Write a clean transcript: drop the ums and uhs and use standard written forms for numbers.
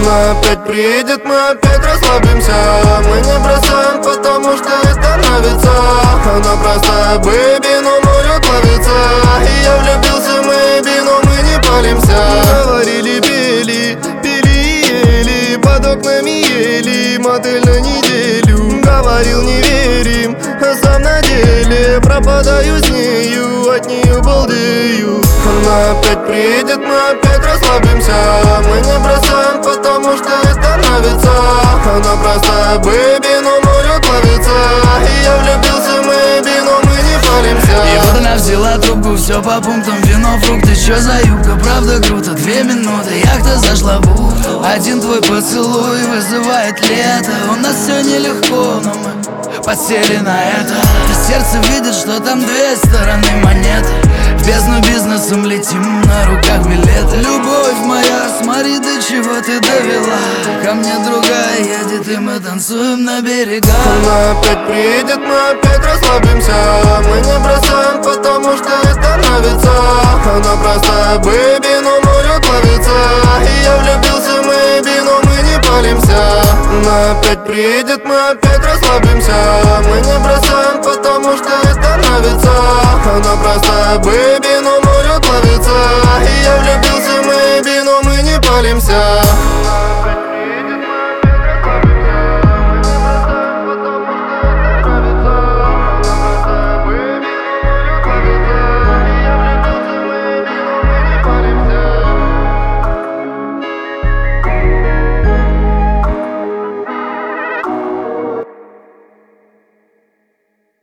Она опять приедет, мы опять расслабимся. Мы не бросаем, потому что это нравится. Она простая бэби, но может ловиться. И я влюбился в мэйби, но мы не палимся. Говорили, пели, пили и ели, под окнами ели, мотель на неделю. Говорил, не верим, а сам на деле пропадаю с нею, от нее балдею. Она опять приедет, мы опять расслабимся. Мы не бросаем, потому что это нравится. Она простая бэби, но может ловиться. И я влюбился в мэйби, но мы не палимся. И вот она взяла трубку, все по пунктам, вино, фрукты, чё за юбка, правда круто. 2 минуты, яхта зашла в бухту. Один твой поцелуй вызывает лето. У нас все нелегко, но мы подсели на это. Сердце видит, что там 2 стороны монеты. В бездну бизнесом летим, на руках билеты. Любовь моя, смотри, до чего ты довела. Ко мне другая едет, и мы танцуем на берегах. Она опять приедет, мы опять расслабимся. Мы не бросаем, потому что это нравится. Она простая бэби, но может ловиться. И я влюбился в мэйби, но мы не палимся. Она опять приедет, мы опять расслабимся. Мы не бросаем, потому что это нравится. Она простая бэби, но может ловиться. И я влюбился в мэйби, но мы не палимся.